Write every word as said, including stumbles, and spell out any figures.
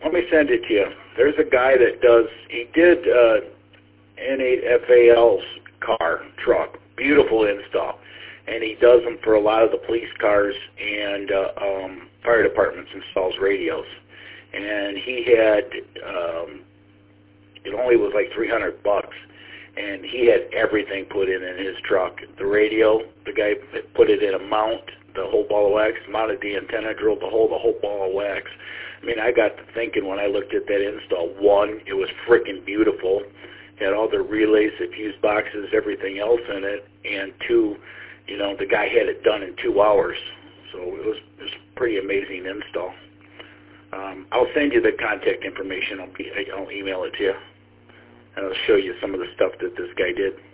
Let me send it to you. There's a guy that does, he did uh, N eight F A L's car, truck, beautiful install. And he does them for a lot of the police cars and uh, um, fire departments, installs radios. And he had, um, it only was like three hundred bucks. And he had everything put in in his truck. The radio, the guy put it in a mount, the whole ball of wax, mounted the antenna, drilled the hole, the whole ball of wax. I mean, I got to thinking when I looked at that install, one, it was freaking beautiful. Had all the relays, the fuse boxes, everything else in it. And two, you know, the guy had it done in two hours. So it was, it was a pretty amazing install. Um, I'll send you the contact information. I'll, be, I'll email it to you. And I'll show you some of the stuff that this guy did.